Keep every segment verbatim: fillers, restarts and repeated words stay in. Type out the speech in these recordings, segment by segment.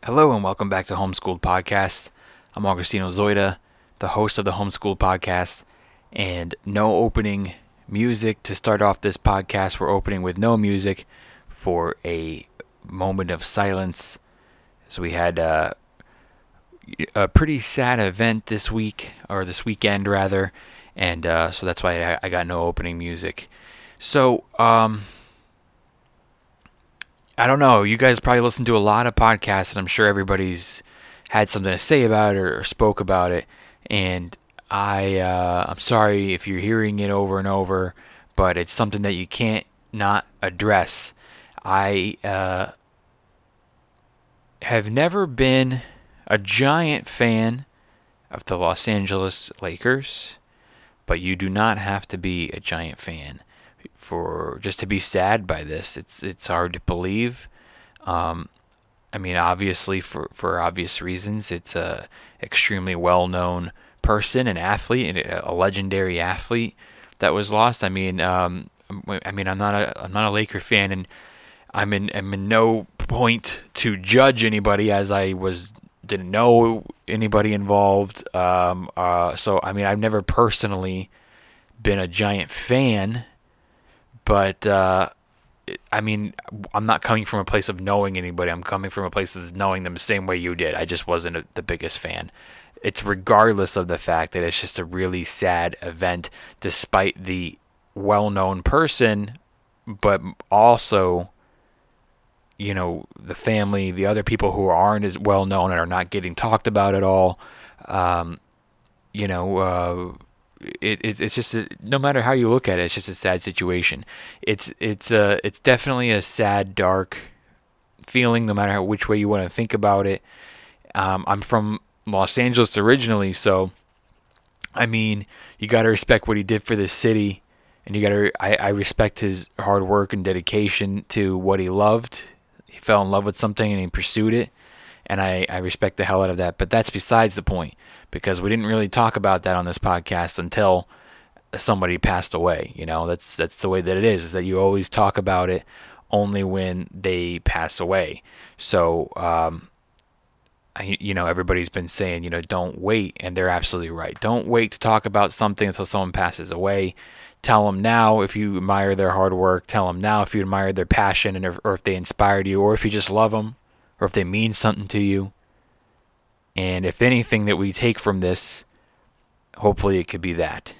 Hello and welcome back to Homeschooled Podcast. I'm Augustino Zoida, the host of the Homeschooled Podcast, and no opening music to start off this podcast. We're opening with no music for a moment of silence. So we had uh, a pretty sad event this week, or this weekend rather, and uh, so that's why I, I got no opening music. So, um... I don't know. You guys probably listen to a lot of podcasts, and I'm sure everybody's had something to say about it or, or spoke about it. And I, uh, I'm sorry if you're hearing it over and over, but it's something that you can't not address. I uh, have never been a giant fan of the Los Angeles Lakers, but you do not have to be a giant fan for just to be sad by this. It's it's hard to believe. Um, I mean, obviously, for, for obvious reasons, it's a extremely well-known person, an athlete, a legendary athlete that was lost. I mean, um, I mean, I'm not a I'm not a Laker fan, and I'm in I'm in no point to judge anybody, as I was didn't know anybody involved. Um, uh, so I mean, I've never personally been a giant fan. But, uh, I mean, I'm not coming from a place of knowing anybody. I'm coming from a place of knowing them the same way you did. I just wasn't a, the biggest fan. It's regardless of the fact that it's just a really sad event, despite the well-known person, but also, you know, the family, the other people who aren't as well-known and are not getting talked about at all. Um, you know, uh... It, it it's just a, no matter how you look at it, it's just a sad situation. It's it's uh it's definitely a sad, dark feeling, no matter how, which way you want to think about it. Um, I'm from Los Angeles originally, so I mean, you got to respect what he did for this city, and you got to I, I respect his hard work and dedication to what he loved. He fell in love with something and he pursued it, and I, I respect the hell out of that. But that's besides the point, because we didn't really talk about that on this podcast until somebody passed away. You know, that's that's the way that it is, is that you always talk about it only when they pass away. So, um, I, you know, everybody's been saying, you know, don't wait, and they're absolutely right. Don't wait to talk about something until someone passes away. Tell them now if you admire their hard work. Tell them now if you admire their passion, and if, or if they inspired you, or if you just love them, or if they mean something to you. And if anything that we take from this, hopefully it could be that.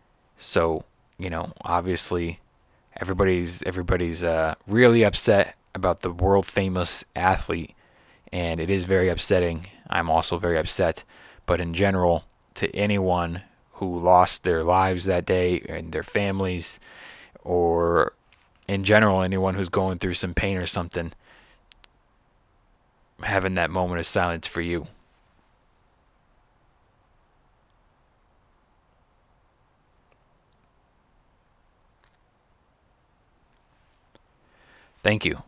So, you know, obviously everybody's everybody's uh, really upset about the world famous athlete, and it is very upsetting. I'm also very upset. But in general, to anyone who lost their lives that day and their families, or in general anyone who's going through some pain or something, having that moment of silence for you. Thank you.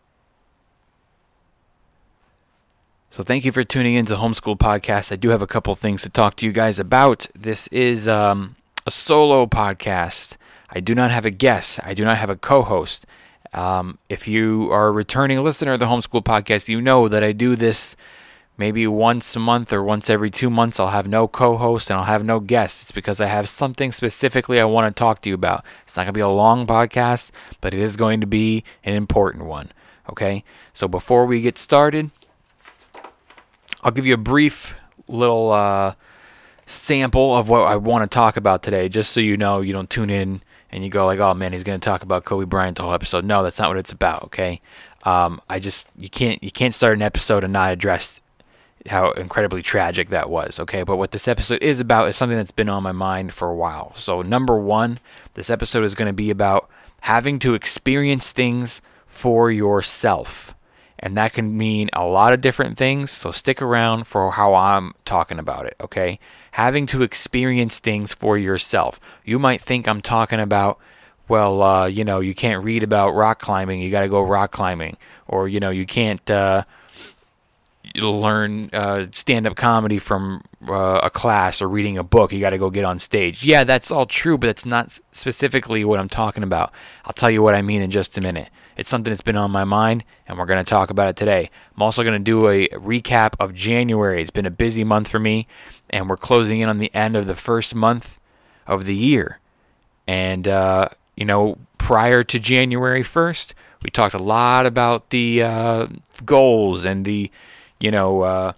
So thank you for tuning in to Homeschool Podcast. I do have a couple things to talk to you guys about. This is um, a solo podcast. I do not have a guest. I do not have a co-host. Um, if you are a returning listener of the Homeschool Podcast, you know that I do this maybe once a month or once every two months. I'll have no co-host and I'll have no guest. It's because I have something specifically I want to talk to you about. It's not going to be a long podcast, but it is going to be an important one. Okay? So before we get started, I'll give you a brief little uh, sample of what I want to talk about today, just so you know, you don't tune in and you go like, oh man, he's going to talk about Kobe Bryant the whole episode. No, that's not what it's about, okay? Um, I just, you can't, you can't start an episode and not address how incredibly tragic that was, okay? But what this episode is about is something that's been on my mind for a while. So number one, this episode is going to be about having to experience things for yourself. And that can mean a lot of different things, so stick around for how I'm talking about it, okay? Having to experience things for yourself. You might think I'm talking about, well, uh, you know, you can't read about rock climbing, you got to go rock climbing. Or, you know, you can't... Uh, learn uh, stand-up comedy from uh, a class or reading a book. You got to go get on stage. Yeah, that's all true, but it's not specifically what I'm talking about. I'll tell you what I mean in just a minute. It's something that's been on my mind, and we're going to talk about it today. I'm also going to do a recap of January. It's been a busy month for me, and we're closing in on the end of the first month of the year. And, uh, you know, prior to January first, we talked a lot about the uh, goals and the you know, uh,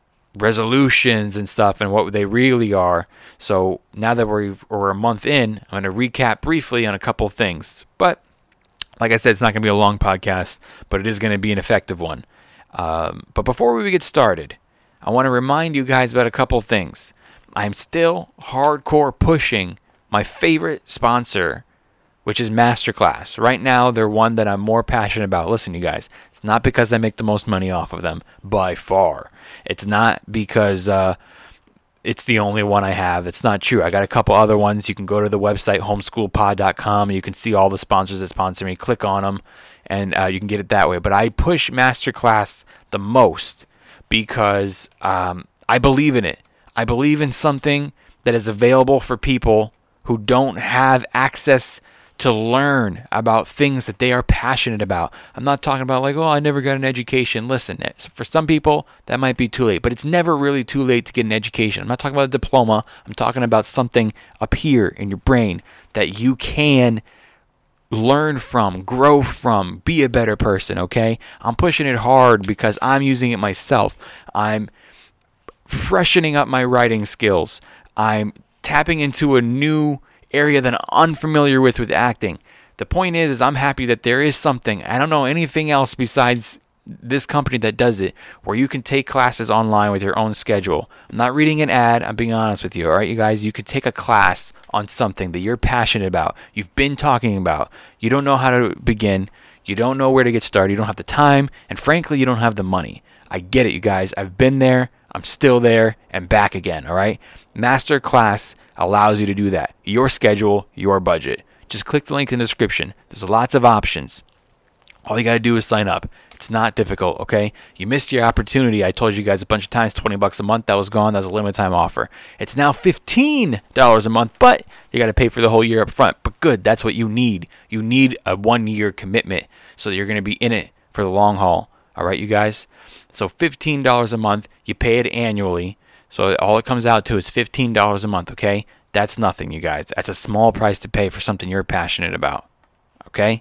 resolutions and stuff and what they really are. So now that we're, we're a month in, I'm going to recap briefly on a couple of things. But like I said, it's not going to be a long podcast, but it is going to be an effective one. Um, but before we get started, I want to remind you guys about a couple of things. I'm still hardcore pushing my favorite sponsor, which is Masterclass. Right now, they're one that I'm more passionate about. Listen, you guys, it's not because I make the most money off of them, by far. It's not because uh, it's the only one I have. It's not true. I got a couple other ones. You can go to the website, homeschool pod dot com, and you can see all the sponsors that sponsor me. Click on them, and uh, you can get it that way. But I push Masterclass the most because um, I believe in it. I believe in something that is available for people who don't have access to learn about things that they are passionate about. I'm not talking about like, oh, I never got an education. Listen, for some people, that might be too late, but it's never really too late to get an education. I'm not talking about a diploma. I'm talking about something up here in your brain that you can learn from, grow from, be a better person, okay? I'm pushing it hard because I'm using it myself. I'm freshening up my writing skills. I'm tapping into a new area that I'm unfamiliar with with acting. The point is, is I'm happy that there is something. I don't know anything else besides this company that does it, where you can take classes online with your own schedule. I'm not reading an ad. I'm being honest with you. All right, you guys, you could take a class on something that you're passionate about. You've been talking about. You don't know how to begin. You don't know where to get started. You don't have the time, and frankly, you don't have the money. I get it, you guys. I've been there. I'm still there and back again. All right, Masterclass allows you to do that. Your schedule, your budget. Just click the link in the description. There's lots of options. All you got to do is sign up. It's not difficult, okay? You missed your opportunity. I told you guys a bunch of times, twenty bucks a month. That was gone. That was a limited time offer. It's now fifteen dollars a month, but you got to pay for the whole year up front. But good, that's what you need. You need a one-year commitment so that you're going to be in it for the long haul. All right, you guys? So fifteen dollars a month. You pay it annually. So all it comes out to is fifteen dollars a month, okay? That's nothing, you guys. That's a small price to pay for something you're passionate about, okay?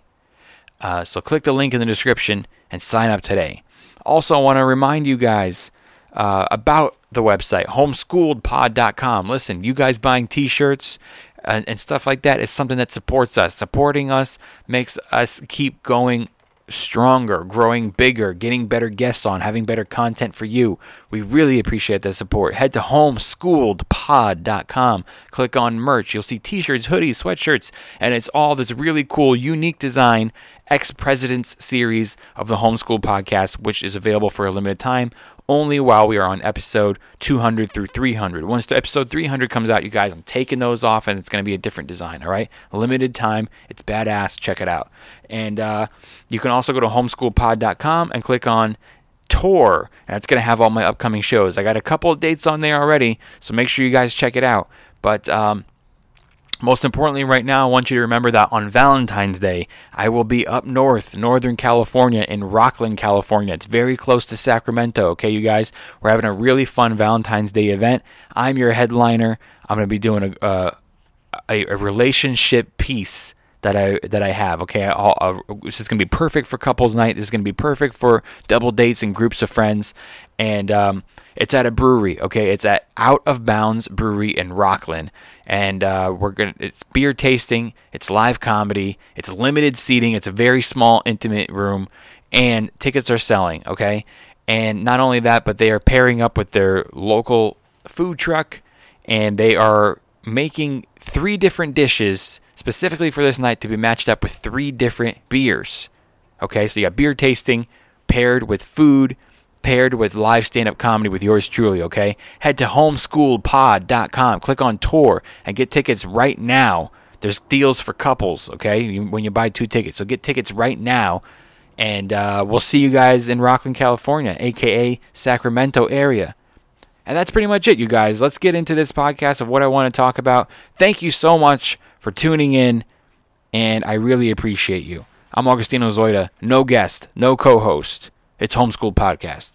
Uh, so click the link in the description and sign up today. Also, I want to remind you guys uh, about the website, homeschooled pod dot com. Listen, you guys buying t-shirts and, and stuff like that is something that supports us. Supporting us makes us keep going stronger, growing bigger, getting better guests on, having better content for you. We really appreciate the support. Head to homeschooled pod dot com. Click on merch. You'll see t-shirts, hoodies, sweatshirts, and it's all this really cool, unique design Ex-Presidents series of the Homeschool Podcast, which is available for a limited time only while we are on episode two hundred through three hundred. Once the episode three hundred comes out, you guys, I'm taking those off, and it's going to be a different design, all right? Limited time. It's badass. Check it out. And uh, you can also go to homeschool pod dot com and click on tour, and it's going to have all my upcoming shows. I got a couple of dates on there already, so make sure you guys check it out. But um, most importantly, right now, I want you to remember that on Valentine's Day, I will be up north, Northern California, in Rocklin, California. It's very close to Sacramento, okay, you guys? We're having a really fun Valentine's Day event. I'm your headliner. I'm going to be doing a, uh, a a relationship piece that I that I have, okay? I'll, I'll, this is going to be perfect for couples night. This is going to be perfect for double dates and groups of friends. And um, it's at a brewery, okay? It's at Out of Bounds Brewery in Rocklin. And uh, we're gonna. It's beer tasting. It's live comedy. It's limited seating. It's a very small, intimate room, and tickets are selling. Okay, and not only that, but they are pairing up with their local food truck, and they are making three different dishes specifically for this night to be matched up with three different beers. Okay, so you got beer tasting paired with food, paired with live stand-up comedy with yours truly, okay? Head to homeschooled pod dot com, click on tour, and get tickets right now. There's deals for couples, okay, when you buy two tickets. So get tickets right now. And uh, we'll see you guys in Rockland, California, a k a. Sacramento area. And that's pretty much it, you guys. Let's get into this podcast of what I want to talk about. Thank you so much for tuning in, and I really appreciate you. I'm Augustino Zoida, no guest, no co-host. It's Homeschool Podcast.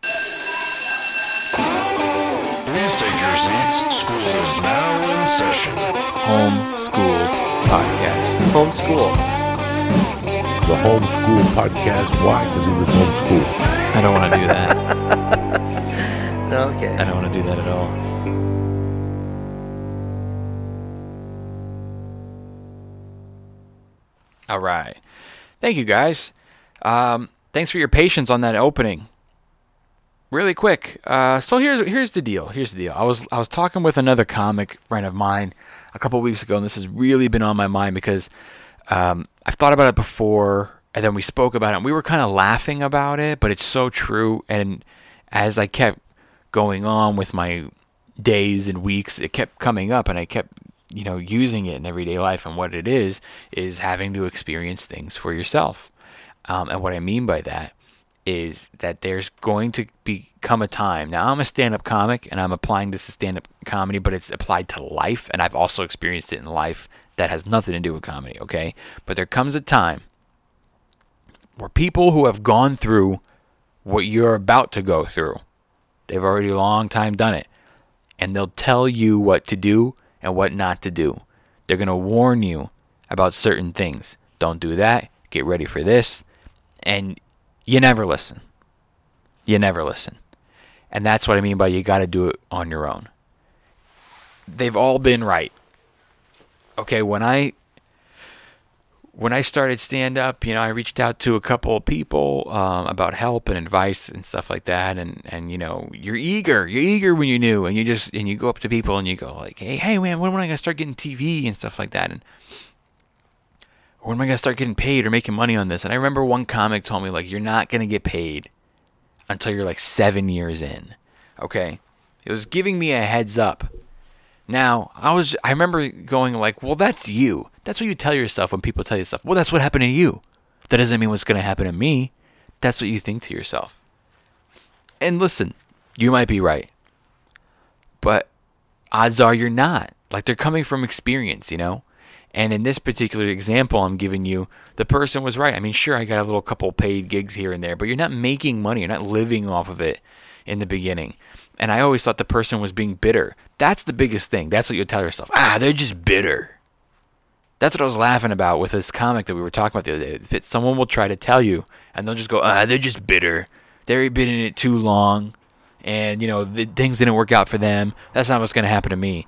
Please take your seats. School is now in session. Homeschool Podcast. Homeschool. The Homeschool Podcast. Why? Because he was homeschooled. I don't want to do that. Okay. I don't want to do that at all. All right. Thank you, guys. Um, thanks for your patience on that opening. Really quick. Uh, so here's here's the deal. Here's the deal. I was I was talking with another comic friend of mine a couple weeks ago, and this has really been on my mind because um, I've thought about it before, and then we spoke about it, and we were kind of laughing about it, but it's so true. And as I kept going on with my days and weeks, it kept coming up, and I kept, you know, using it in everyday life. And what it is is having to experience things for yourself. Um, and what I mean by that is that there's going to become a time. Now, I'm a stand-up comic, and I'm applying this to stand-up comedy, but it's applied to life, and I've also experienced it in life that has nothing to do with comedy, okay? But there comes a time where people who have gone through what you're about to go through, they've already a long time done it, and they'll tell you what to do and what not to do. They're going to warn you about certain things. Don't do that. Get ready for this. And you never listen. You never listen. And that's what I mean by you got to do it on your own. They've all been right. Okay, when I when I started stand-up, you know, I reached out to a couple of people um, about help and advice and stuff like that. And, and, you know, you're eager. You're eager when you're new. And you just and you go up to people and you go like, hey, hey, man, when am I going to start getting T V and stuff like that? And when am I going to start getting paid or making money on this? And I remember one comic told me, like, you're not going to get paid until you're like seven years in. Okay? It was giving me a heads up. Now, I was, I remember going like, well, that's you. That's what you tell yourself when people tell you stuff. Well, that's what happened to you. That doesn't mean what's going to happen to me. That's what you think to yourself. And listen, you might be right. But odds are you're not. Like, they're coming from experience, you know? And in this particular example I'm giving you, the person was right. I mean, sure, I got a little couple paid gigs here and there, but you're not making money. You're not living off of it in the beginning. And I always thought the person was being bitter. That's the biggest thing. That's what you tell yourself. Ah, they're just bitter. That's what I was laughing about with this comic that we were talking about the other day. That someone will try to tell you, and they'll just go, ah, they're just bitter. They've been in it too long, and, you know, the, things didn't work out for them. That's not what's going to happen to me.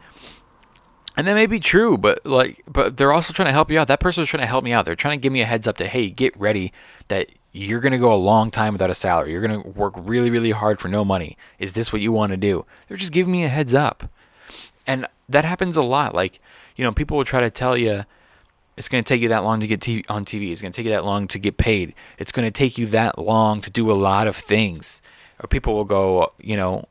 And that may be true, but like, but they're also trying to help you out. That person was trying to help me out. They're trying to give me a heads up to, hey, get ready that you're going to go a long time without a salary. You're going to work really, really hard for no money. Is this what you want to do? They're just giving me a heads up. And that happens a lot. Like, you know, people will try to tell you it's going to take you that long to get T V, on T V. It's going to take you that long to get paid. It's going to take you that long to do a lot of things. Or people will go, you know,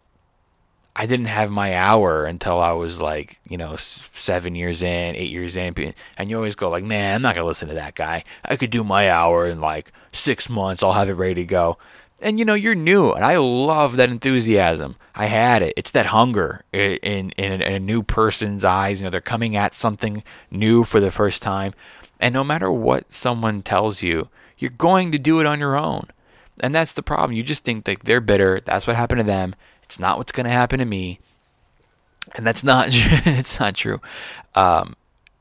I didn't have my hour until I was like, you know, seven years in, eight years in. And you always go like, man, I'm not going to listen to that guy. I could do my hour in like six months. I'll have it ready to go. And, you know, you're new. And I love that enthusiasm. I had it. It's that hunger in, in, in a new person's eyes. You know, they're coming at something new for the first time. And no matter what someone tells you, you're going to do it on your own. And that's the problem. You just think that they're bitter. That's what happened to them. It's not what's going to happen to me. And that's not, it's not true. Um,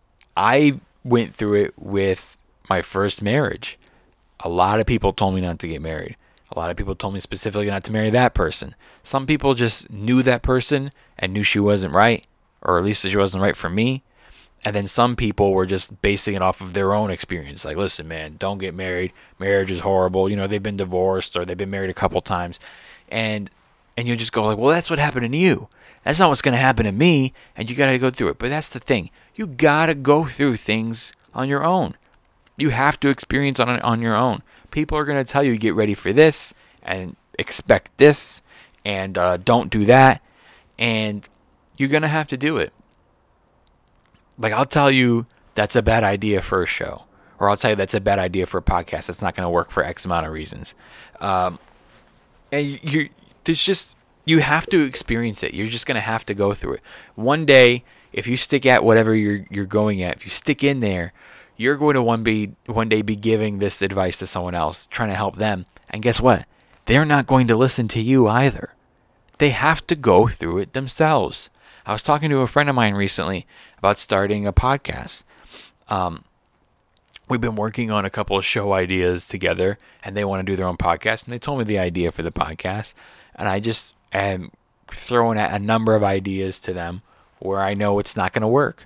I went through it with my first marriage. A lot of people told me not to get married. A lot of people told me specifically not to marry that person. Some people just knew that person and knew she wasn't right, or at least she wasn't right for me. And then some people were just basing it off of their own experience. Like, listen, man, don't get married. Marriage is horrible. You know, they've been divorced or they've been married a couple times. And and you just go like, well, that's what happened to you. That's not what's going to happen to me. And you got to go through it. But that's the thing. You got to go through things on your own. You have to experience on on your own. People are going to tell you, get ready for this and expect this and uh, don't do that. And you're going to have to do it. Like, I'll tell you, that's a bad idea for a show. Or I'll tell you that's a bad idea for a podcast. That's not going to work for X amount of reasons. Um, and you, you, there's just, you have to experience it. You're just going to have to go through it. One day, if you stick at whatever you're you're going at, if you stick in there, you're going to one be one day be giving this advice to someone else, trying to help them. And guess what? They're not going to listen to you either. They have to go through it themselves. I was talking to a friend of mine recently about starting a podcast. Um, we've been working on a couple of show ideas together, and they want to do their own podcast. And they told me the idea for the podcast, and I just am throwing out a number of ideas to them where I know it's not going to work.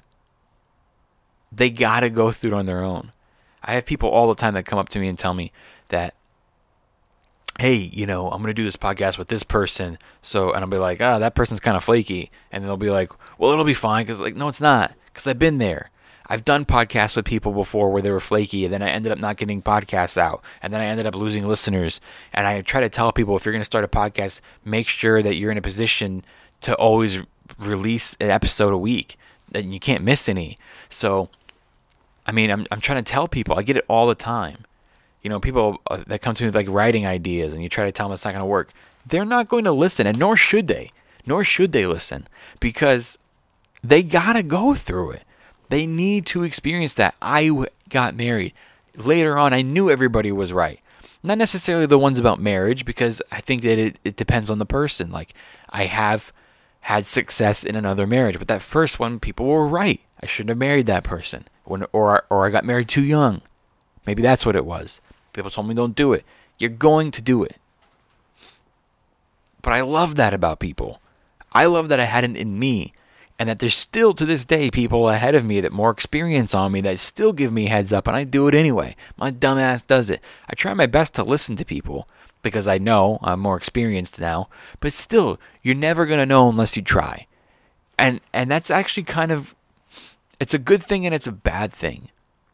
They got to go through it on their own. I have people all the time that come up to me and tell me that, hey, you know, I'm going to do this podcast with this person. So, and I'll be like, ah, oh, that person's kind of flaky. And they'll be like, well, it'll be fine. Cause like, no, it's not. Cause I've been there. I've done podcasts with people before where they were flaky, and then I ended up not getting podcasts out. And then I ended up losing listeners. And I try to tell people, if you're going to start a podcast, make sure that you're in a position to always release an episode a week, that you can't miss any. So, I mean, I'm I'm trying to tell people. I get it all the time. You know, people that come to me with like writing ideas, and you try to tell them it's not going to work. They're not going to listen, and nor should they. Nor should they listen, because they got to go through it. They need to experience that. I w- got married. Later on, I knew everybody was right. Not necessarily the ones about marriage, because I think that it, it depends on the person. Like, I have had success in another marriage, but that first one, people were right. I shouldn't have married that person. When, or or I got married too young. Maybe that's what it was. People told me don't do it. You're going to do it. But I love that about people. I love that I had it in me, and that there's still to this day people ahead of me that more experience on me that still give me heads up, and I do it anyway. My dumb ass does it. I try my best to listen to people because I know I'm more experienced now, but still, you're never going to know unless you try. And and that's actually kind of, it's a good thing and it's a bad thing.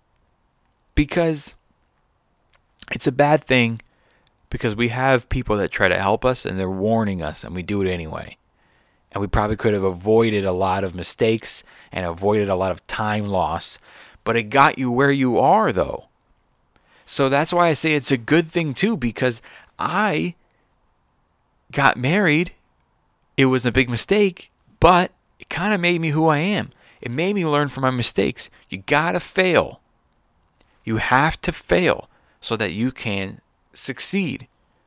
Because it's a bad thing because we have people that try to help us and they're warning us, and we do it anyway. And we probably could have avoided a lot of mistakes and avoided a lot of time loss, but it got you where you are, though. So that's why I say it's a good thing too, because I got married. It was a big mistake, but it kind of made me who I am. It made me learn from my mistakes. You gotta fail. You have to fail so that you can succeed.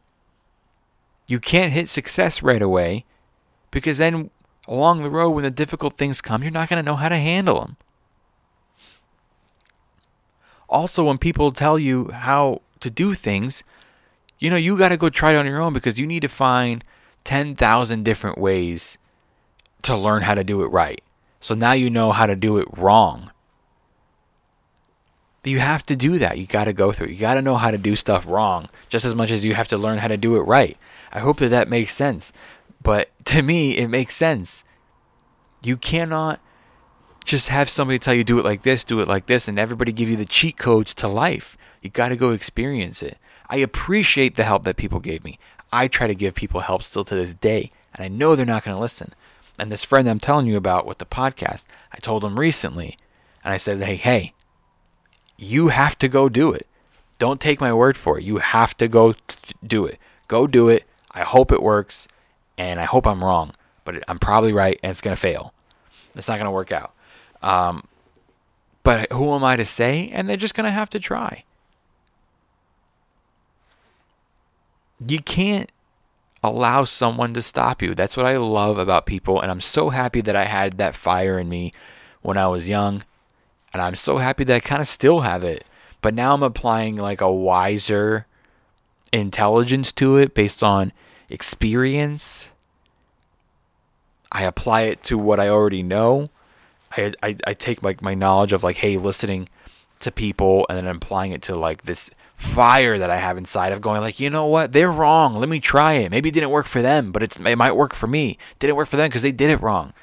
You can't hit success right away, because then along the road when the difficult things come, you're not going to know how to handle them. Also, when people tell you how to do things, you know, you got to go try it on your own, because you need to find ten thousand different ways to learn how to do it right. So now you know how to do it wrong. You have to do that. You got to go through it. You got to know how to do stuff wrong just as much as you have to learn how to do it right. I hope that that makes sense. But to me, it makes sense. You cannot just have somebody tell you do it like this, do it like this, and everybody give you the cheat codes to life. You got to go experience it. I appreciate the help that people gave me. I try to give people help still to this day, and I know they're not going to listen. And this friend I'm telling you about with the podcast, I told him recently, and I said, hey, hey, you have to go do it. Don't take my word for it. You have to go t- do it. Go do it. I hope it works, and I hope I'm wrong, but I'm probably right, and it's going to fail. It's not going to work out. Um, but who am I to say? And they're just going to have to try. You can't allow someone to stop you. That's what I love about people, and I'm so happy that I had that fire in me when I was young, and I'm so happy that I kind of still have it. But now I'm applying like a wiser intelligence to it based on experience. I apply it to what I already know. I, I, I take like my knowledge of like, hey, listening to people, and then applying it to like this fire that I have inside of going like, you know what? They're wrong. Let me try it. Maybe it didn't work for them, but it's, it might work for me. Didn't work for them because they did it wrong.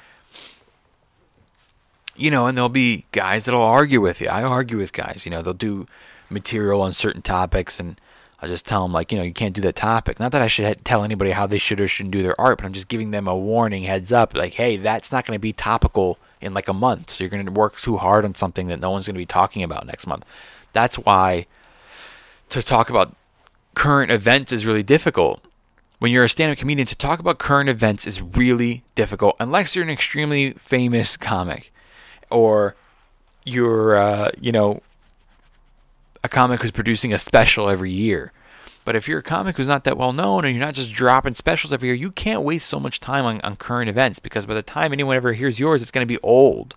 You know, and there'll be guys that'll argue with you. I argue with guys. You know, they'll do material on certain topics, and I'll just tell them, like, you know, you can't do that topic. Not that I should tell anybody how they should or shouldn't do their art, but I'm just giving them a warning, heads up. Like, hey, that's not going to be topical in like a month. So you're going to work too hard on something that no one's going to be talking about next month. That's why to talk about current events is really difficult. When you're a stand-up comedian, to talk about current events is really difficult, unless you're an extremely famous comic, or you're, uh, you know, a comic who's producing a special every year. But if you're a comic who's not that well known, and you're not just dropping specials every year, you can't waste so much time on, on current events, because by the time anyone ever hears yours, it's going to be old.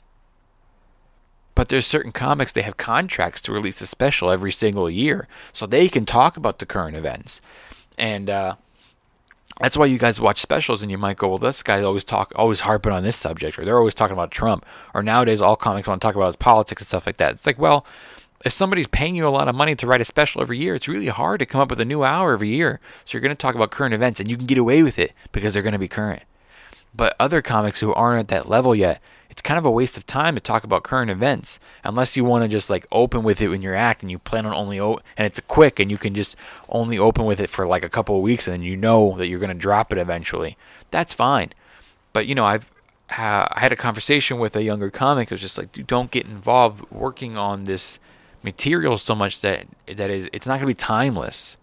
But there's certain comics, they have contracts to release a special every single year, so they can talk about the current events. And uh, that's why you guys watch specials, and you might go, well, this guy's always talk, always harping on this subject, or they're always talking about Trump, or nowadays all comics want to talk about is politics and stuff like that. It's like, well, if somebody's paying you a lot of money to write a special every year, it's really hard to come up with a new hour every year. So you're going to talk about current events, and you can get away with it because they're going to be current. But other comics who aren't at that level yet, it's kind of a waste of time to talk about current events, unless you want to just like open with it when you're acting. You plan on only o- and it's quick, and you can just only open with it for like a couple of weeks, and then you know that you're going to drop it eventually. That's fine. But you know, I've ha- I had a conversation with a younger comic who was just like, dude, don't get involved working on this material so much that that is it's not going to be timeless.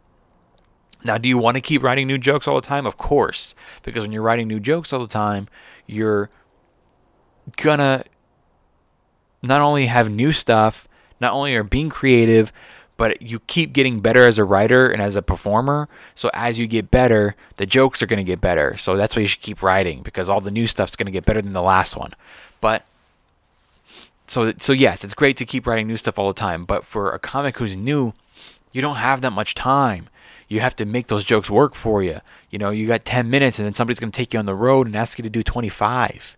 Now, do you want to keep writing new jokes all the time? Of course, because when you're writing new jokes all the time, you're gonna not only have new stuff, not only are being creative, but you keep getting better as a writer and as a performer. So as you get better, the jokes are going to get better. So that's why you should keep writing, because all the new stuff's going to get better than the last one. But so so yes, it's great to keep writing new stuff all the time, but for a comic who's new, you don't have that much time. You have to make those jokes work for you. You know, you got ten minutes, and then somebody's going to take you on the road and ask you to do twenty-five.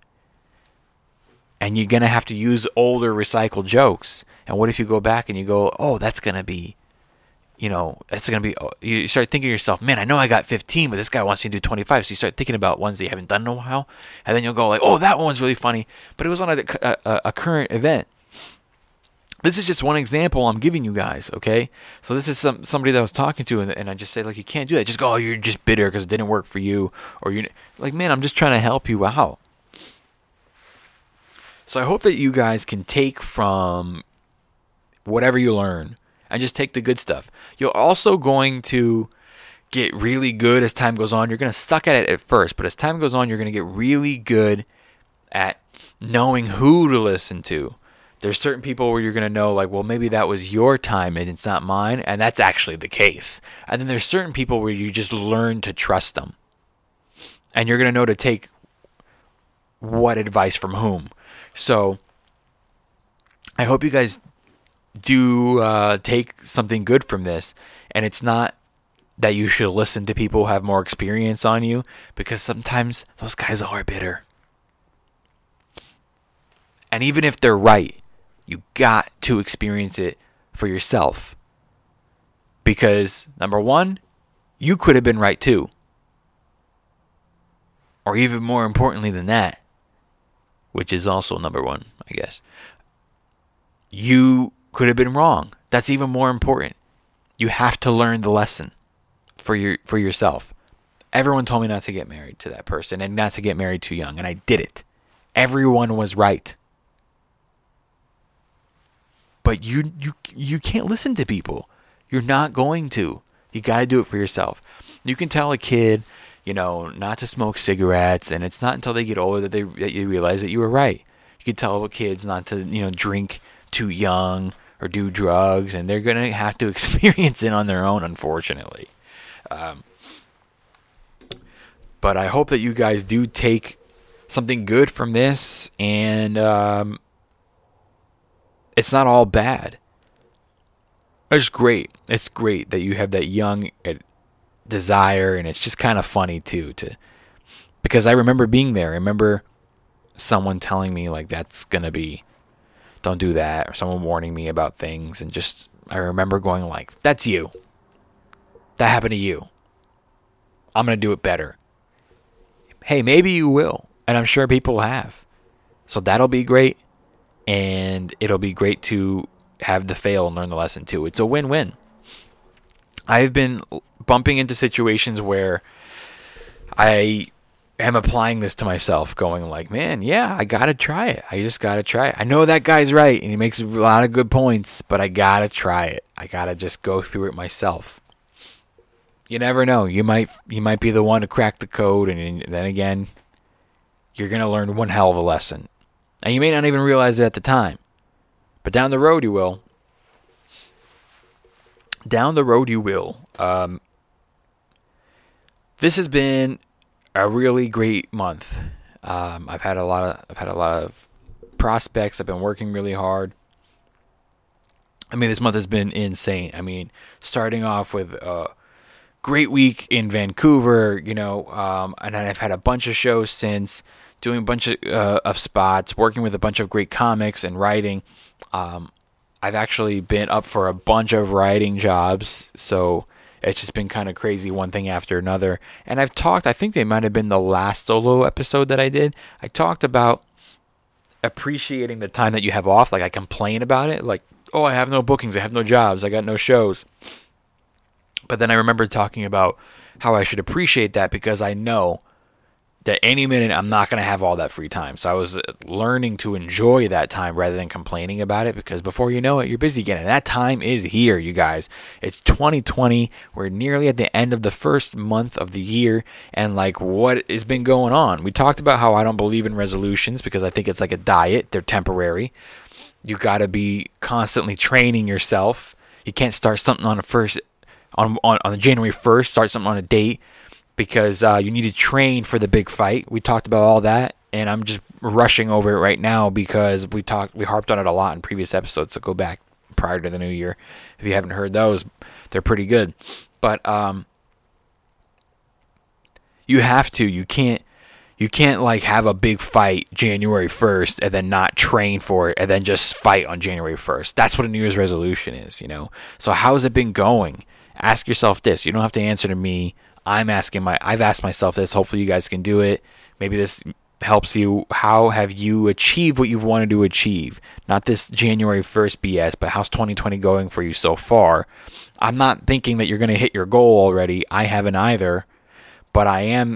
And you're going to have to use older recycled jokes. And what if you go back and you go, oh, that's going to be, you know, that's going to be, oh, you start thinking to yourself, man, I know I got fifteen, but this guy wants me to do twenty-five. So you start thinking about ones that you haven't done in a while. And then you'll go like, oh, that one's really funny, but it was on a, a, a current event. This is just one example I'm giving you guys, okay? So this is some somebody that I was talking to, and, and I just say, like, you can't do that. Just go, oh, you're just bitter because it didn't work for you. Or you're like, man, I'm just trying to help you out. So I hope that you guys can take from whatever you learn and just take the good stuff. You're also going to get really good as time goes on. You're going to suck at it at first, but as time goes on, you're going to get really good at knowing who to listen to. There's certain people where you're going to know, like, well, maybe that was your time and it's not mine, and that's actually the case. And then there's certain people where you just learn to trust them. And you're going to know to take what advice from whom. So I hope you guys do uh, take something good from this. And it's not that you should listen to people who have more experience on you, because sometimes those guys are bitter. And even if they're right, you got to experience it for yourself. Because, number one, you could have been right too. Or even more importantly than that, which is also number one, I guess, you could have been wrong. That's even more important. You have to learn the lesson for your for yourself. Everyone told me not to get married to that person and not to get married too young, and I did it. Everyone was right. But you you you can't listen to people. You're not going to. You got to do it for yourself. You can tell a kid, you know, not to smoke cigarettes, and it's not until they get older that they that you realize that you were right. You can tell kids not to, you know, drink too young or do drugs, and they're gonna have to experience it on their own, unfortunately. Um, but I hope that you guys do take something good from this, and um, it's not all bad. It's great. It's great that you have that young desire, and it's just kind of funny too, to because I remember being there. I remember someone telling me, like, that's gonna be, don't do that, or someone warning me about things, and just I remember going like, that's you. That happened to you. I'm gonna do it better. Hey, maybe you will, and I'm sure people have. So that'll be great, and it'll be great to have the fail and learn the lesson too. It's a win-win. I've been bumping into situations where I am applying this to myself, going like, man, yeah, I gotta try it. I just gotta try it. I know that guy's right, and he makes a lot of good points, but I gotta try it. I gotta just go through it myself. You never know. You might you might be the one to crack the code, and then again, you're gonna learn one hell of a lesson, and you may not even realize it at the time, but down the road you will. Down the road you will. Um, this has been a really great month. Um, I've had a lot of I've had a lot of prospects. I've been working really hard. I mean, this month has been insane. I mean, starting off with a great week in Vancouver, you know, um, and then I've had a bunch of shows since, doing a bunch of, uh, of spots, working with a bunch of great comics and writing. Um, I've actually been up for a bunch of writing jobs, so it's just been kind of crazy, one thing after another. And I've talked, I think they might have been the last solo episode that I did. I talked about appreciating the time that you have off. Like, I complain about it. Like, oh, I have no bookings. I have no jobs. I got no shows. But then I remember talking about how I should appreciate that, because I know that any minute I'm not going to have all that free time. So I was learning to enjoy that time rather than complaining about it, because before you know it, you're busy again. And that time is here, you guys. It's twenty twenty. We're nearly at the end of the first month of the year. And like, what has been going on? We talked about how I don't believe in resolutions, because I think it's like a diet. They're temporary. You got to be constantly training yourself. You can't start something on a first on on, on January first, start something on a date, because uh, you need to train for the big fight. We talked about all that, and I'm just rushing over it right now because we talked, we harped on it a lot in previous episodes. So go back prior to the new year if you haven't heard those; they're pretty good. But um, you have to. You can't. You can't like have a big fight January first and then not train for it and then just fight on January first. That's what a New Year's resolution is, you know. So how's it been going? Ask yourself this. You don't have to answer to me. I'm asking my, I've asked myself this. Hopefully you guys can do it. Maybe this helps you. How have you achieved what you've wanted to achieve? Not this January first B S, but how's twenty twenty going for you so far? I'm not thinking that you're going to hit your goal already. I haven't either, but I am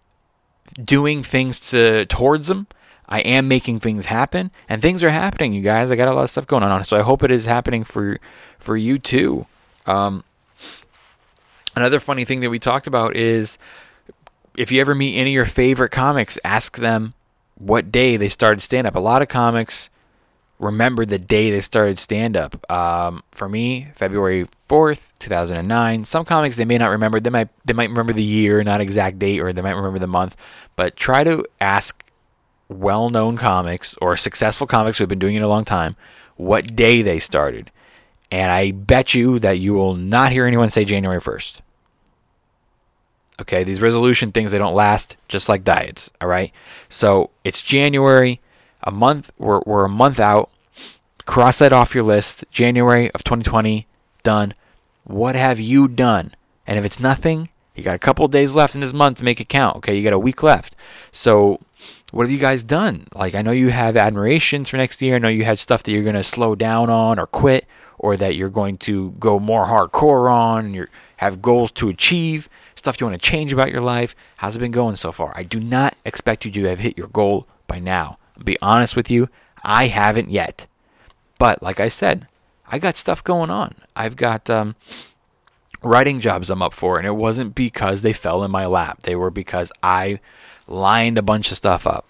doing things to towards them. I am making things happen, and things are happening, you guys. I got a lot of stuff going on, so I hope it is happening for for you too. Um, Another funny thing that we talked about is, if you ever meet any of your favorite comics, ask them what day they started stand-up. A lot of comics remember the day they started stand-up. Um, for me, February fourth, two thousand nine. Some comics they may not remember. They might they might remember the year, not exact date, or they might remember the month. But try to ask well-known comics or successful comics who have been doing it a long time what day they started. And I bet you that you will not hear anyone say January first. Okay, these resolution things, they don't last, just like diets, all right? So it's January, a month, we're, we're a month out. Cross that off your list. January of twenty twenty, done. What have you done? And if it's nothing, you got a couple of days left in this month to make it count, okay? You got a week left. So what have you guys done? Like, I know you have admirations for next year. I know you have stuff that you're going to slow down on or quit, or that you're going to go more hardcore on, and you have goals to achieve, stuff you want to change about your life. How's it been going so far? I do not expect you to have hit your goal by now. I'll be honest with you, I haven't yet. But like I said, I got stuff going on. I've got um, writing jobs I'm up for, and it wasn't because they fell in my lap. They were because I lined a bunch of stuff up.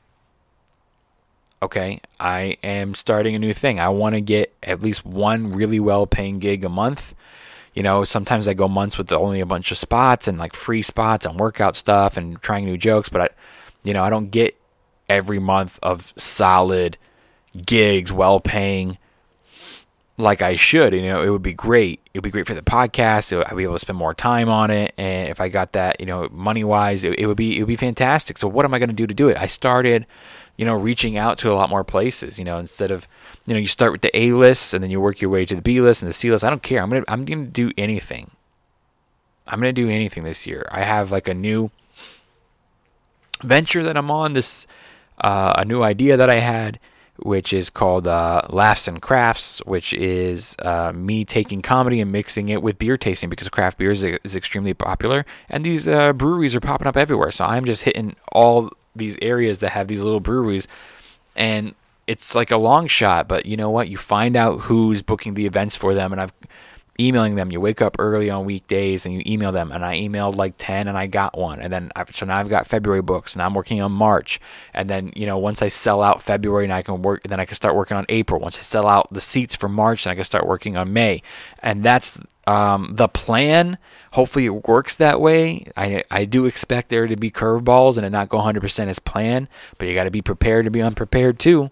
Okay, I am starting a new thing. I want to get at least one really well-paying gig a month. You know, sometimes I go months with only a bunch of spots and like free spots and workout stuff and trying new jokes, but I, you know, I don't get every month of solid gigs, well-paying, like I should. You know, it would be great. It would be great for the podcast. I'd be able to spend more time on it, and if I got that, you know, money-wise, it, it would be it would be fantastic. So what am I going to do to do it? I started, you know, reaching out to a lot more places. You know, instead of, you know, you start with the A list and then you work your way to the B list and the C list. I don't care. I'm gonna I'm gonna do anything. I'm gonna do anything this year. I have like a new venture that I'm on. This uh, a new idea that I had. which is called uh, Laughs and Crafts, which is uh, me taking comedy and mixing it with beer tasting, because craft beer is, is extremely popular, and these uh, breweries are popping up everywhere. So I'm just hitting all these areas that have these little breweries, and it's like a long shot, but you know what? You find out who's booking the events for them, and I've emailing them. You wake up early on weekdays and you email them, and I emailed like ten and I got one, and then I've, so now I've got February books, and I'm working on March, and then you know once I sell out February, and I can work, then I can start working on April. Once I sell out the seats for March, then I can start working on May, and that's um, the plan. Hopefully it works that way. I I do expect there to be curveballs and it not go one hundred percent as planned, but you got to be prepared to be unprepared too.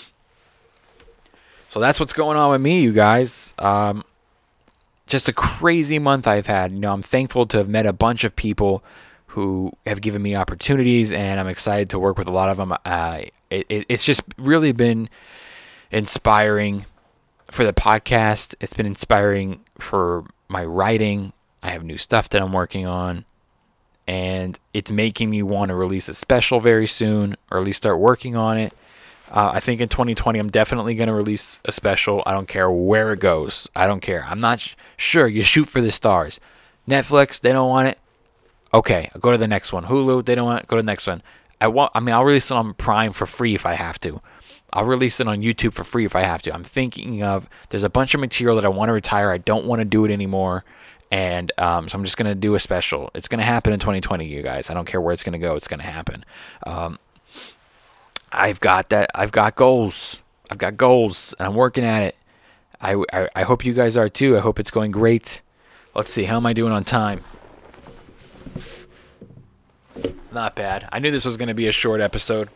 So that's what's going on with me, you guys. Um, just a crazy month I've had. You know, I'm thankful to have met a bunch of people who have given me opportunities, and I'm excited to work with a lot of them. Uh, it, it, it's just really been inspiring for the podcast. It's been inspiring for my writing. I have new stuff that I'm working on, and it's making me want to release a special very soon, or at least start working on it. Uh, I think in twenty twenty, I'm definitely going to release a special. I don't care where it goes. I don't care. I'm not sh- sure. You shoot for the stars. Netflix, they don't want it. Okay, I'll go to the next one. Hulu, they don't want it. Go to the next one. I want. I mean, I'll release it on Prime for free if I have to. I'll release it on YouTube for free if I have to. I'm thinking of, there's a bunch of material that I want to retire. I don't want to do it anymore. And um, so I'm just going to do a special. It's going to happen in twenty twenty, you guys. I don't care where it's going to go. It's going to happen. Um, I've got that. I've got goals. I've got goals, and I'm working at it. I, I, I hope you guys are too. I hope it's going great. Let's see. How am I doing on time? Not bad. I knew this was going to be a short episode.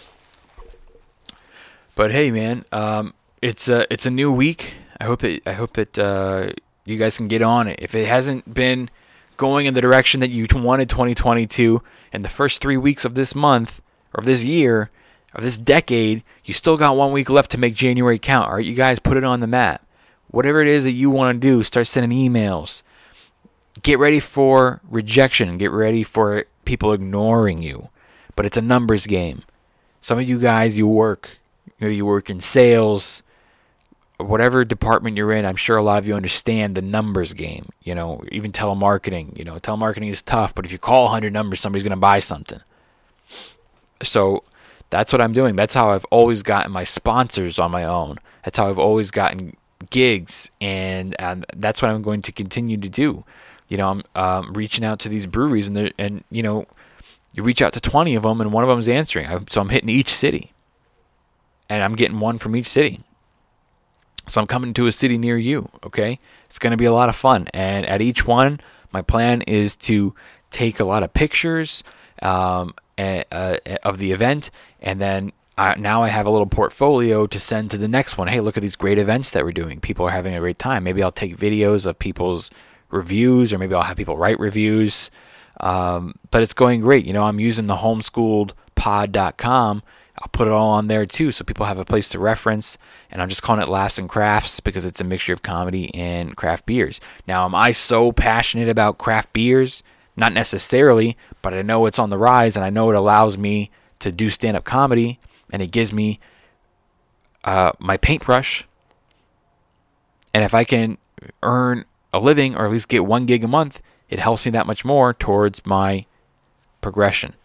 But hey, man, um, it's a it's a new week. I hope it. I hope it. Uh, you guys can get on it. If it hasn't been going in the direction that you wanted twenty twenty-two in the first three weeks of this month or of this year, of this decade, you still got one week left to make January count. All right, you guys, put it on the map. Whatever it is that you want to do, start sending emails. Get ready for rejection. Get ready for people ignoring you. But it's a numbers game. Some of you guys, you work, maybe you work in sales, whatever department you're in. I'm sure a lot of you understand the numbers game. You know, even telemarketing. You know, telemarketing is tough, but if you call one hundred numbers, somebody's going to buy something. So that's what I'm doing. That's how I've always gotten my sponsors on my own. That's how I've always gotten gigs, and, and that's what I'm going to continue to do. You know, I'm um, reaching out to these breweries, and and you know, you reach out to twenty of them, and one of them is answering. I, so I'm hitting each city, and I'm getting one from each city. So I'm coming to a city near you. Okay, it's going to be a lot of fun, and at each one, my plan is to take a lot of pictures um, uh, uh, of the event, and then uh, now I have a little portfolio to send to the next one. Hey, look at these great events that we're doing. People are having a great time. Maybe I'll take videos of people's reviews, or maybe I'll have people write reviews. Um, but it's going great. You know, I'm using the homeschooled pod dot com. I'll put it all on there too, so people have a place to reference. And I'm just calling it Laughs and Crafts because it's a mixture of comedy and craft beers. Now, am I so passionate about craft beers? Not necessarily, but I know it's on the rise, and I know it allows me to do stand-up comedy, and it gives me uh, my paintbrush. And if I can earn a living, or at least get one gig a month, it helps me that much more towards my progression.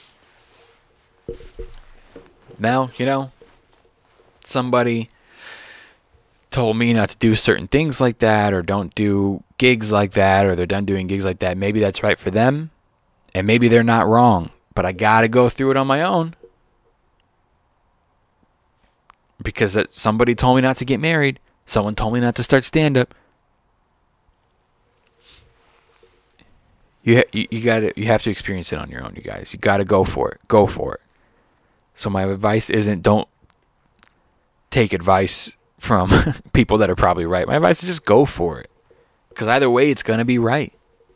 Now, you know, somebody told me not to do certain things like that, or don't do gigs like that, or they're done doing gigs like that. Maybe that's right for them, and maybe they're not wrong, but I gotta go through it on my own. Because that somebody told me not to get married. Someone told me not to start stand-up. You, you you got you have to experience it on your own, you guys. You got to go for it. Go for it. So my advice isn't don't take advice from people that are probably right. My advice is just go for it, because either way, it's gonna be right.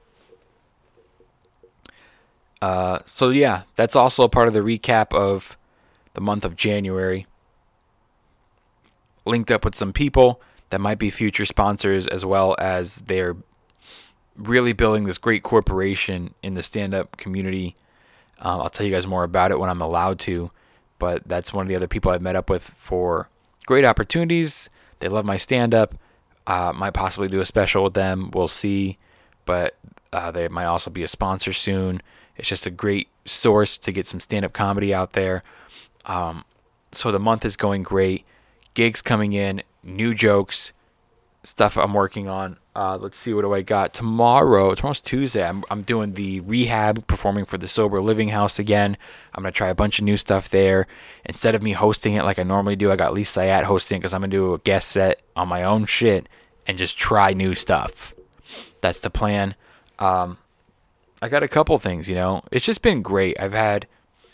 Uh, so yeah, that's also a part of the recap of the month of January. Linked up with some people that might be future sponsors, as well as they're really building this great corporation in the stand-up community. Uh, I'll tell you guys more about it when I'm allowed to. but that's one of the other people I've met up with for great opportunities. They love my stand-up. Uh, might possibly do a special with them. We'll see. But uh, they might also be a sponsor soon. It's just a great source to get some stand-up comedy out there. Um, so the month is going great. Gigs coming in, new jokes, stuff I'm working on. Uh, let's see, what do I got tomorrow? Tomorrow's Tuesday. I'm I'm doing the rehab, performing for the Sober Living House again. I'm gonna try a bunch of new stuff there. Instead of me hosting it like I normally do, I got Lee Sayat hosting because I'm gonna do a guest set on my own shit and just try new stuff. That's the plan. Um, I got a couple things, you know. It's just been great. I've had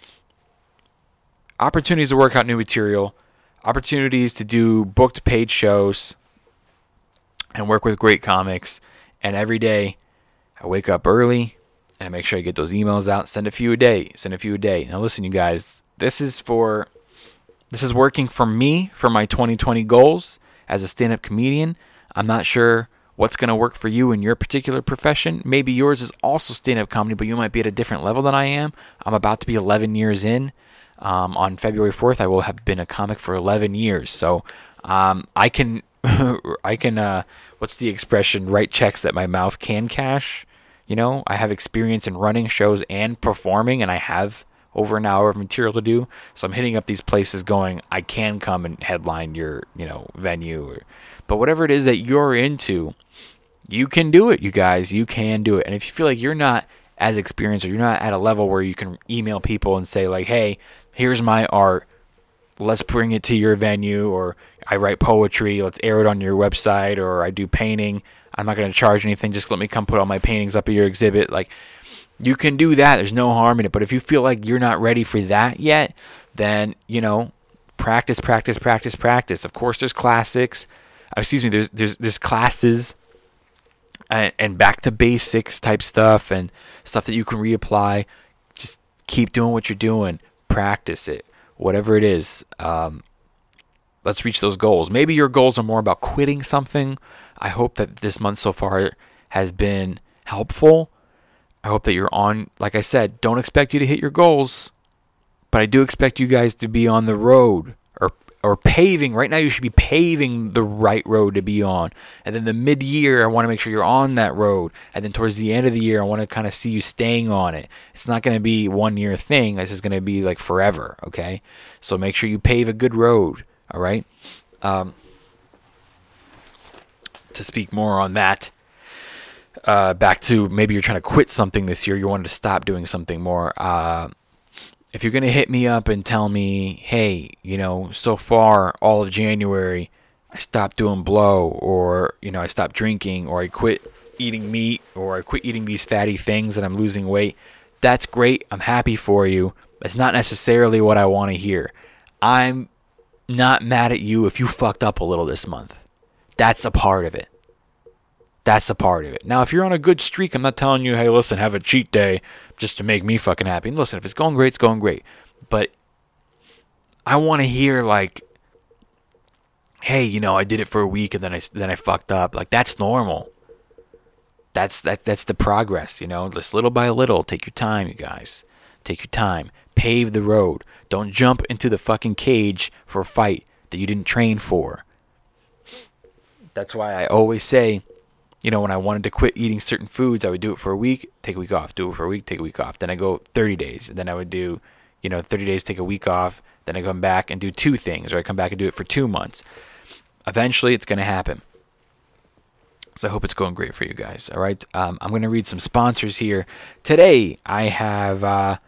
opportunities to work out new material, opportunities to do booked paid shows, and work with great comics. And every day I wake up early and I make sure I get those emails out. Send a few a day. Send a few a day. Now listen, you guys, this is for this is working for me for my twenty twenty goals as a stand-up comedian. I'm not sure what's going to work for you in your particular profession. Maybe yours is also stand-up comedy, but you might be at a different level than I am. I'm about to be eleven years in. Um, on February fourth, I will have been a comic for eleven years. So um, I can I can, uh, what's the expression, write checks that my mouth can cash. You know, I have experience in running shows and performing, and I have over an hour of material to do. So I'm hitting up these places going, I can come and headline your, you know, venue. Or, but whatever it is that you're into, you can do it, you guys. You can do it. And if you feel like you're not as experienced or you're not at a level where you can email people and say, like, hey, here's my art, let's bring it to your venue, or I write poetry, let's air it on your website, or I do painting, I'm not going to charge anything, just let me come put all my paintings up at your exhibit. Like, you can do that, there's no harm in it. But if you feel like you're not ready for that yet, then, you know, practice, practice, practice, practice. Of course, there's classics, uh, excuse me, there's there's there's classes, and, and back to basics type stuff, and stuff that you can reapply. Just keep doing what you're doing, practice it. Whatever it is, um, let's reach those goals. Maybe your goals are more about quitting something. I hope that this month so far has been helpful. I hope that you're on, like I said, don't expect you to hit your goals, but I do expect you guys to be on the road or or paving. Right now you should be paving the right road to be on. And then the mid-year, I want to make sure you're on that road. And then towards the end of the year, I want to kind of see you staying on it. It's not going to be one year thing. This is going to be like forever, okay? So make sure you pave a good road, all right? Um, to speak more on that, uh, back to maybe you're trying to quit something this year. You wanted to stop doing something more. Uh, If you're going to hit me up and tell me, hey, you know, so far, all of January, I stopped doing blow, or, you know, I stopped drinking, or I quit eating meat, or I quit eating these fatty things and I'm losing weight, that's great. I'm happy for you. That's not necessarily what I want to hear. I'm not mad at you if you fucked up a little this month. That's a part of it. That's a part of it. Now, if you're on a good streak, I'm not telling you, hey, listen, have a cheat day just to make me fucking happy. And listen, if it's going great, it's going great. But I want to hear, like, hey, you know, I did it for a week and then I then I fucked up. Like, that's normal. That's that that's the progress, you know. Just little by little. Take your time, you guys. Take your time. Pave the road. Don't jump into the fucking cage for a fight that you didn't train for. That's why I always say, you know, when I wanted to quit eating certain foods, I would do it for a week, take a week off, do it for a week, take a week off. Then I go thirty days. And then I would do, you know, thirty days, take a week off. Then I come back and do two things, or I come back and do it for two months. Eventually, it's going to happen. So I hope it's going great for you guys. All right. Um, I'm going to read some sponsors here. Today, I have uh,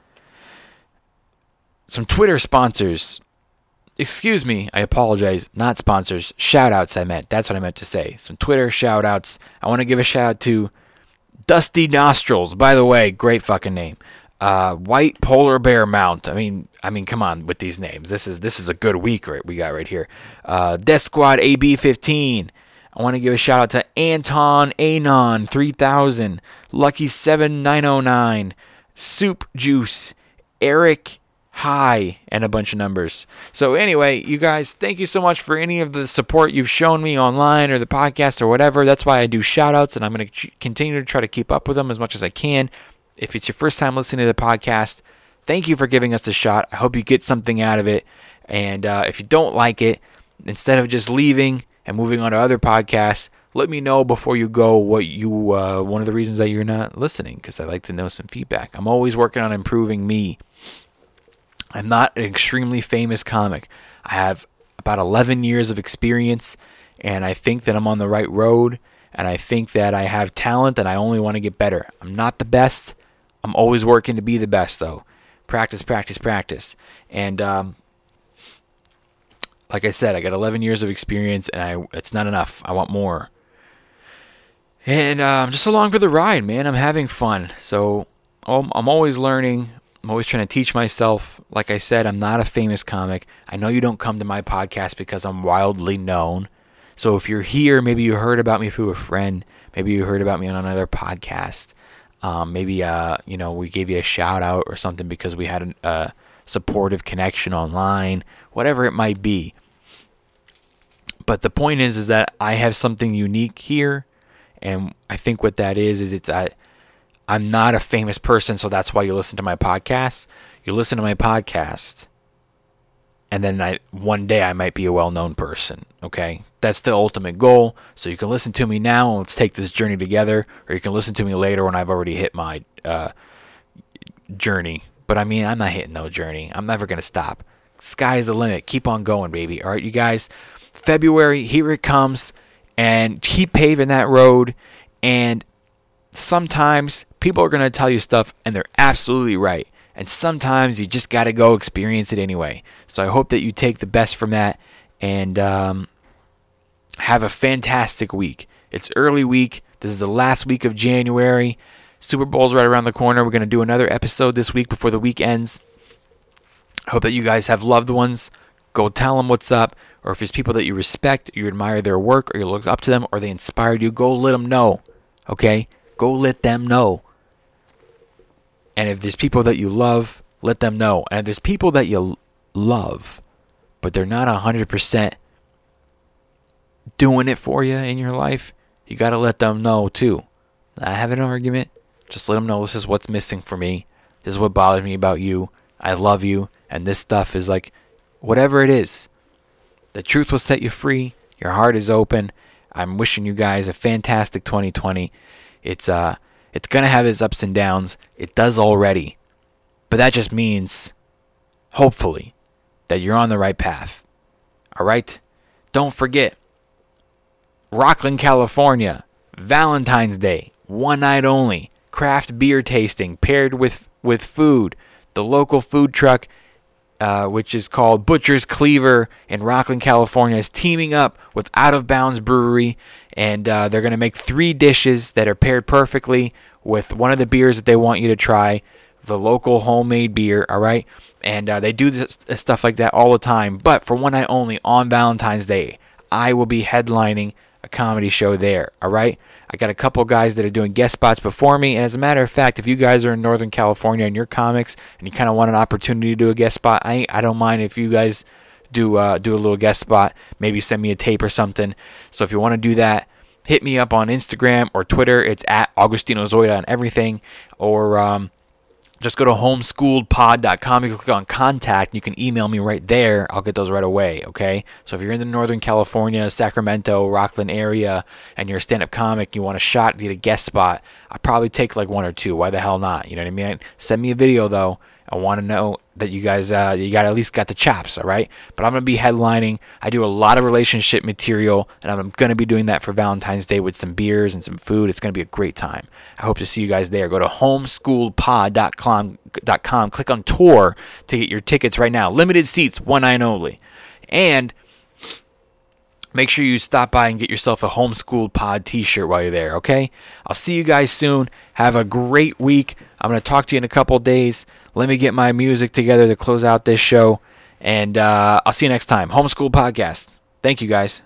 some Twitter sponsors. Excuse me, I apologize. Not sponsors. Shout-outs, I meant. That's what I meant to say. Some Twitter shout-outs. I want to give a shout-out to Dusty Nostrils. By the way, great fucking name. Uh, White Polar Bear Mount. I mean, I mean, come on with these names. This is this is a good week, right? We got right here. Uh, Death Squad A B fifteen. I want to give a shout-out to Anton Anon three thousand. Lucky seven nine oh nine. Soup Juice. Eric Hi, and a bunch of numbers. So anyway, you guys, thank you so much for any of the support you've shown me online or the podcast or whatever. That's why I do shout-outs, and I'm going to ch- continue to try to keep up with them as much as I can. If it's your first time listening to the podcast, thank you for giving us a shot. I hope you get something out of it. And uh, if you don't like it, instead of just leaving and moving on to other podcasts, let me know before you go what you uh, one of the reasons that you're not listening, because I like to know some feedback. I'm always working on improving me. I'm not an extremely famous comic. I have about eleven years of experience, and I think that I'm on the right road, and I think that I have talent, and I only want to get better. I'm not the best. I'm always working to be the best, though. Practice, practice, practice. And um, like I said, I got eleven years of experience, and I it's not enough. I want more. And uh, I'm just along for the ride, man. I'm having fun. So um, I'm always learning. I'm always trying to teach myself. Like I said, I'm not a famous comic. I know you don't come to my podcast because I'm wildly known. So if you're here, maybe you heard about me through a friend. Maybe you heard about me on another podcast. Um, maybe uh, you know, we gave you a shout out or something because we had a uh, supportive connection online. Whatever it might be. But the point is, is that I have something unique here. And I think what that is, is it's I, I'm not a famous person, so that's why you listen to my podcast. You listen to my podcast, and then I, one day I might be a well-known person, okay? That's the ultimate goal. So you can listen to me now, and let's take this journey together, or you can listen to me later when I've already hit my uh, journey. But, I mean, I'm not hitting no journey. I'm never going to stop. Sky's the limit. Keep on going, baby. All right, you guys? February, here it comes. And keep paving that road. And sometimes people are going to tell you stuff, and they're absolutely right. And sometimes you just got to go experience it anyway. So I hope that you take the best from that and um, have a fantastic week. It's early week. This is the last week of January. Super Bowl's right around the corner. We're going to do another episode this week before the week ends. I hope that you guys have loved ones. Go tell them what's up. Or if there's people that you respect, you admire their work, or you look up to them, or they inspired you, go let them know, okay? Go let them know. And if there's people that you love, let them know. And if there's people that you love, but they're not one hundred percent doing it for you in your life, you got to let them know too. Not have an argument. Just let them know this is what's missing for me. This is what bothers me about you. I love you. And this stuff is like, whatever it is. The truth will set you free. Your heart is open. I'm wishing you guys a fantastic twenty twenty. It's uh, it's gonna have its ups and downs. It does already, but that just means, hopefully, that you're on the right path. All right. Don't forget, Rockland, California, Valentine's Day, one night only, craft beer tasting paired with with food. The local food truck. Uh, which is called Butcher's Cleaver in Rockland, California, is teaming up with Out of Bounds Brewery, and uh, they're going to make three dishes that are paired perfectly with one of the beers that they want you to try, the local homemade beer, all right? And uh, they do this, this stuff like that all the time, but for one night only on Valentine's Day, I will be headlining a comedy show there, all right? I got a couple guys that are doing guest spots before me, and as a matter of fact, if you guys are in Northern California and you're comics and you kind of want an opportunity to do a guest spot, I I don't mind if you guys do uh, do a little guest spot. Maybe send me a tape or something. So if you want to do that, hit me up on Instagram or Twitter. It's at Augustino Zoida on everything, or um, just go to homeschooled pod dot com. You can click on contact. You can email me right there. I'll get those right away, okay? So if you're in the Northern California, Sacramento, Rockland area, and you're a stand-up comic, you want a shot, need a guest spot, I'll probably take like one or two. Why the hell not? You know what I mean? Send me a video, though. I want to know that you guys, uh, you got at least got the chops, all right? But I'm going to be headlining. I do a lot of relationship material, and I'm going to be doing that for Valentine's Day with some beers and some food. It's going to be a great time. I hope to see you guys there. Go to homeschooled pod dot com, click on tour to get your tickets right now. Limited seats, one night only. And make sure you stop by and get yourself a Homeschooled Pod t-shirt while you're there, okay? I'll see you guys soon. Have a great week. I'm going to talk to you in a couple days. Let me get my music together to close out this show. And uh, I'll see you next time. Homeschool Podcast. Thank you, guys.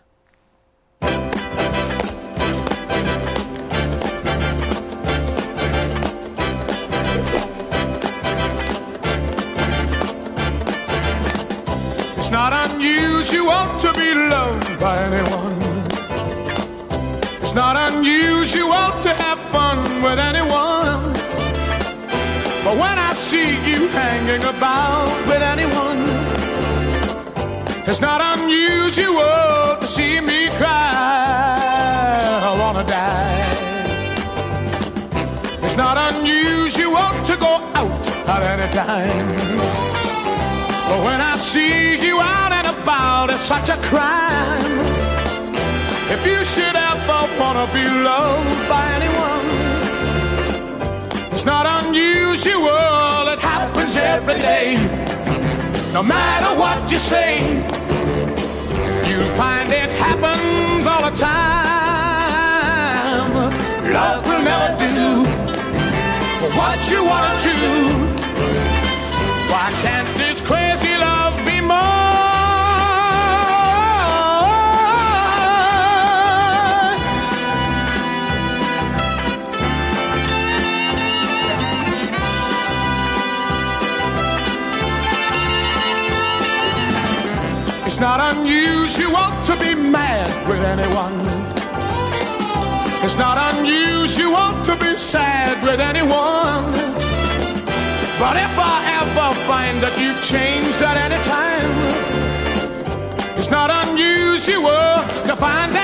It's not unusual to be loved by anyone. It's not unusual to have fun with anyone. But when I see you hanging about with anyone, it's not unusual to see me cry. I wanna die. It's not unusual to go out at any time. But when I see you out and about, it's such a crime. If you should ever wanna be loved by anyone, it's not unusual, it happens every day. No matter what you say, you'll find it happens all the time. Love will never do what you want to. Why can't this crazy love be more? It's not unusual to be mad with anyone. It's not unusual to be sad with anyone. But if I ever find that you've changed at any time, it's not unusual to find that